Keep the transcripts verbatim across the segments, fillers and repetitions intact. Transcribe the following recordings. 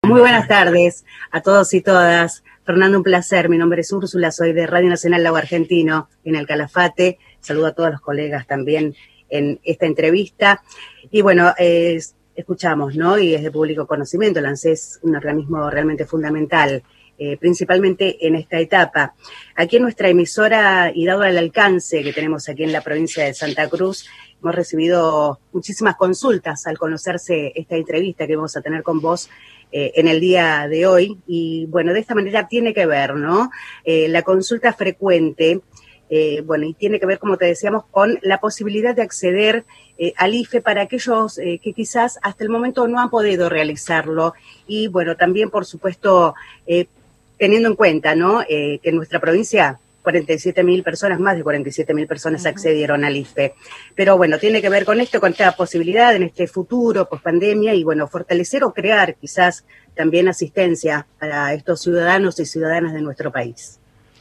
Muy buenas tardes a todos y todas. Fernando, un placer. Mi nombre es Úrsula, soy de Radio Nacional Lago Argentino, en el Calafate. Saludo a todos los colegas también en esta entrevista. Y bueno, eh, escuchamos, ¿no? Y es de público conocimiento, el ANSES es un organismo realmente fundamental, eh, principalmente en esta etapa. Aquí en nuestra emisora, y dado el alcance que tenemos aquí en la provincia de Santa Cruz, hemos recibido muchísimas consultas al conocerse esta entrevista que vamos a tener con vos eh, en el día de hoy. Y bueno, de esta manera tiene que ver, ¿no? Eh, la consulta frecuente, eh, bueno, y tiene que ver, como te decíamos, con la posibilidad de acceder eh, al I F E para aquellos eh, que quizás hasta el momento no han podido realizarlo. Y bueno, también, por supuesto, eh, teniendo en cuenta, ¿no? Eh, que en nuestra provincia cuarenta y siete mil personas, más de cuarenta y siete mil personas accedieron al I F E. Pero bueno, tiene que ver con esto, con esta posibilidad en este futuro, post pandemia, y bueno, fortalecer o crear quizás también asistencia para estos ciudadanos y ciudadanas de nuestro país.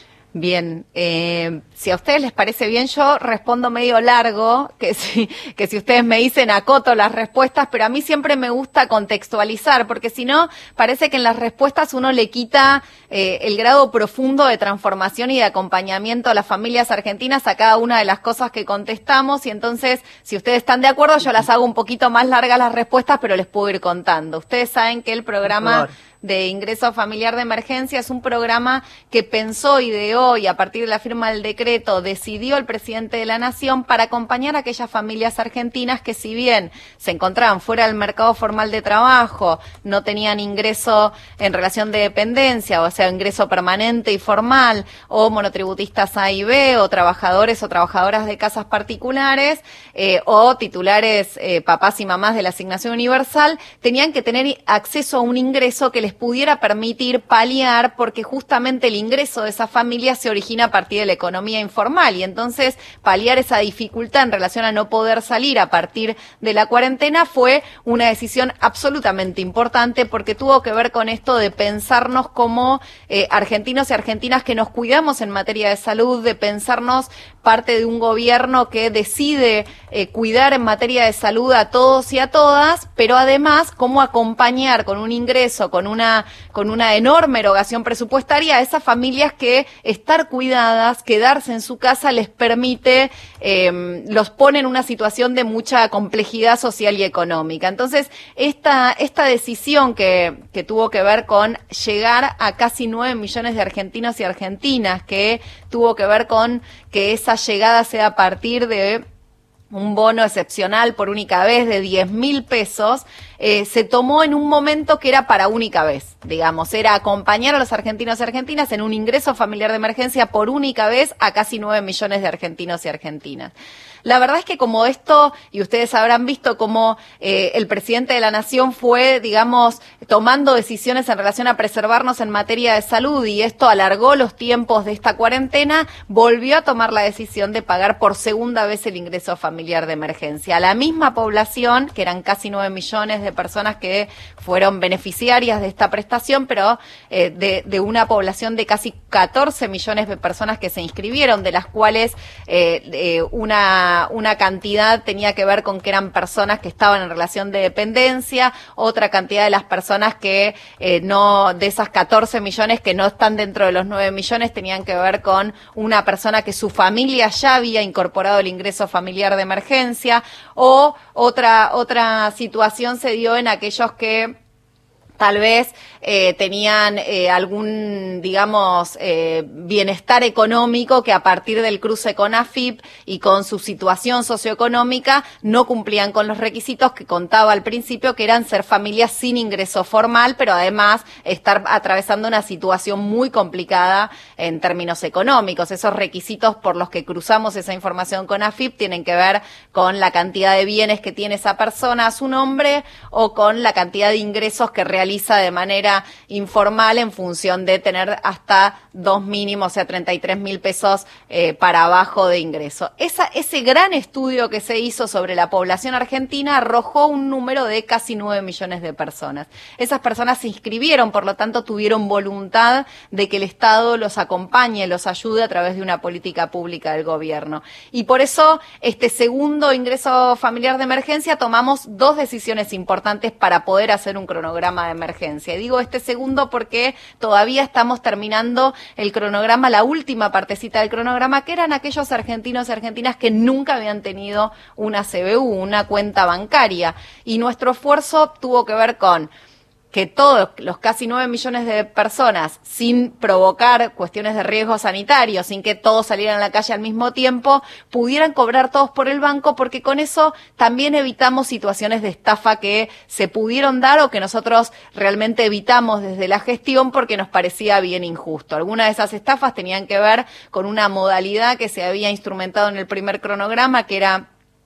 Bien, eh, si a ustedes les parece bien, yo respondo medio largo, que si, que si ustedes me dicen acoto las respuestas, pero a mí siempre me gusta contextualizar, porque si no, parece que en las respuestas uno le quita eh, el grado profundo de transformación y de acompañamiento a las familias argentinas a cada una de las cosas que contestamos, y entonces, si ustedes están de acuerdo, yo las hago un poquito más largas las respuestas, pero les puedo ir contando. Ustedes saben que el programa de ingreso familiar de emergencia es un programa que pensó, ideó y a partir de la firma del decreto decidió el presidente de la Nación para acompañar a aquellas familias argentinas que, si bien se encontraban fuera del mercado formal de trabajo, no tenían ingreso en relación de dependencia, o sea, ingreso permanente y formal, o monotributistas A y B, o trabajadores o trabajadoras de casas particulares, eh, o titulares eh, papás y mamás de la asignación universal, tenían que tener acceso a un ingreso que les pudiera permitir paliar, porque justamente el ingreso de esas familias se origina a partir de la economía informal, y entonces paliar esa dificultad en relación a no poder salir a partir de la cuarentena fue una decisión absolutamente importante, porque tuvo que ver con esto de pensarnos como eh, argentinos y argentinas que nos cuidamos en materia de salud, de pensarnos parte de un gobierno que decide eh, cuidar en materia de salud a todos y a todas, pero además cómo acompañar con un ingreso, con una, con una enorme erogación presupuestaria a esas familias que estar cuidadas, quedarse en su casa les permite, eh, los pone en una situación de mucha complejidad social y económica. Entonces, esta, esta decisión que, que tuvo que ver con llegar a casi nueve millones de argentinos y argentinas, que tuvo que ver con que esa llegada sea a partir de un bono excepcional por única vez de diez mil pesos, eh, se tomó en un momento que era para única vez, digamos, era acompañar a los argentinos y argentinas en un ingreso familiar de emergencia por única vez a casi nueve millones de argentinos y argentinas. La verdad es que como esto, y ustedes habrán visto cómo eh, el presidente de la Nación fue, digamos, tomando decisiones en relación a preservarnos en materia de salud, y esto alargó los tiempos de esta cuarentena, volvió a tomar la decisión de pagar por segunda vez el ingreso familiar de emergencia. A la misma población, que eran casi nueve millones de personas que fueron beneficiarias de esta prestación, pero eh, de, de una población de casi catorce millones de personas que se inscribieron, de las cuales eh, eh, una una cantidad tenía que ver con que eran personas que estaban en relación de dependencia, otra cantidad de las personas que eh, no, de esas catorce millones que no están dentro de los nueve millones, tenían que ver con una persona que su familia ya había incorporado el ingreso familiar de emergencia, o otra, otra situación se dio en aquellos que tal vez eh, tenían eh, algún, digamos, eh, bienestar económico que a partir del cruce con A F I P y con su situación socioeconómica no cumplían con los requisitos que contaba al principio, que eran ser familias sin ingreso formal, pero además estar atravesando una situación muy complicada en términos económicos. Esos requisitos por los que cruzamos esa información con A F I P tienen que ver con la cantidad de bienes que tiene esa persona a su nombre, o con la cantidad de ingresos que realiza de manera informal en función de tener hasta dos mínimos, o sea, treinta y tres mil pesos eh, para abajo de ingreso. Esa, ese gran estudio que se hizo sobre la población argentina arrojó un número de casi nueve millones de personas. Esas personas se inscribieron, por lo tanto, tuvieron voluntad de que el Estado los acompañe, los ayude a través de una política pública del gobierno. Y por eso, este segundo ingreso familiar de emergencia, tomamos dos decisiones importantes para poder hacer un cronograma de emergencia. Y digo este segundo porque todavía estamos terminando el cronograma, la última partecita del cronograma, que eran aquellos argentinos y argentinas que nunca habían tenido una C B U, una cuenta bancaria. Y nuestro esfuerzo tuvo que ver con que todos los casi nueve millones de personas, sin provocar cuestiones de riesgo sanitario, sin que todos salieran a la calle al mismo tiempo, pudieran cobrar todos por el banco, porque con eso también evitamos situaciones de estafa que se pudieron dar o que nosotros realmente evitamos desde la gestión porque nos parecía bien injusto. Algunas de esas estafas tenían que ver con una modalidad que se había instrumentado en el primer cronograma, que era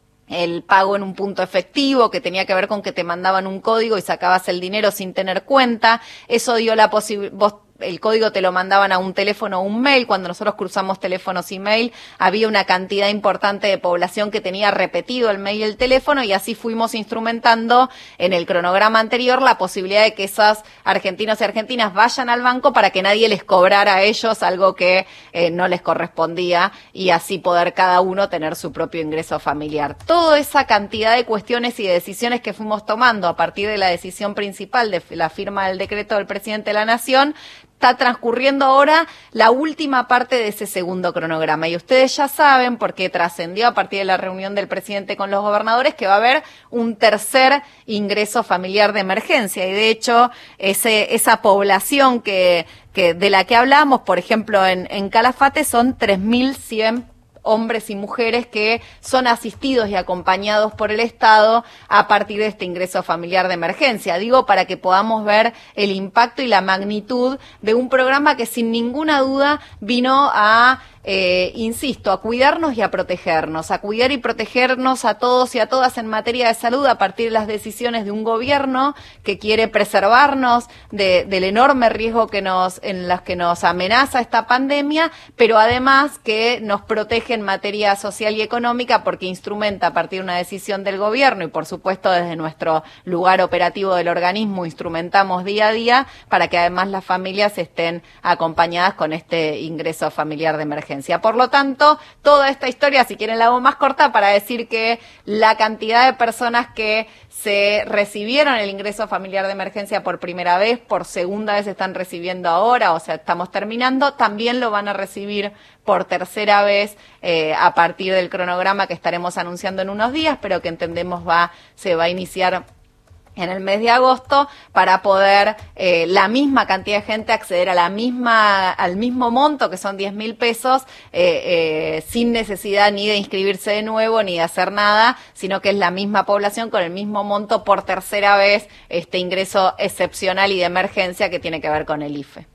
el pago en un punto efectivo, que tenía que ver con que te mandaban un código y sacabas el dinero sin tener cuenta. Eso dio la posibilidad, el código te lo mandaban a un teléfono o un mail. Cuando nosotros cruzamos teléfonos y mail, había una cantidad importante de población que tenía repetido el mail y el teléfono, y así fuimos instrumentando en el cronograma anterior la posibilidad de que esos argentinos y argentinas vayan al banco para que nadie les cobrara a ellos algo que eh, no les correspondía, y así poder cada uno tener su propio ingreso familiar. Toda esa cantidad de cuestiones y de decisiones que fuimos tomando a partir de la decisión principal de la firma del decreto del presidente de la Nación, está transcurriendo ahora la última parte de ese segundo cronograma. Y ustedes ya saben, porque trascendió a partir de la reunión del presidente con los gobernadores, que va a haber un tercer ingreso familiar de emergencia. Y de hecho, ese, esa población que, que de la que hablamos, por ejemplo, en, en Calafate, son tres mil cien hombres y mujeres que son asistidos y acompañados por el Estado a partir de este ingreso familiar de emergencia. Digo, para que podamos ver el impacto y la magnitud de un programa que sin ninguna duda vino a Eh, insisto, a cuidarnos y a protegernos, a cuidar y protegernos a todos y a todas en materia de salud a partir de las decisiones de un gobierno que quiere preservarnos de, del enorme riesgo que nos, en las que nos amenaza esta pandemia, pero además que nos protege en materia social y económica porque instrumenta a partir de una decisión del gobierno y por supuesto desde nuestro lugar operativo del organismo instrumentamos día a día para que además las familias estén acompañadas con este ingreso familiar de emergencia. Por lo tanto, toda esta historia, si quieren la hago más corta, para decir que la cantidad de personas que se recibieron el ingreso familiar de emergencia por primera vez, por segunda vez están recibiendo ahora, o sea, estamos terminando, también lo van a recibir por tercera vez eh, a partir del cronograma que estaremos anunciando en unos días, pero que entendemos va se va a iniciar en el mes de agosto, para poder eh, la misma cantidad de gente acceder a la misma al mismo monto, que son diez mil pesos, eh, eh, sin necesidad ni de inscribirse de nuevo, ni de hacer nada, sino que es la misma población con el mismo monto por tercera vez, este ingreso excepcional y de emergencia que tiene que ver con el I F E.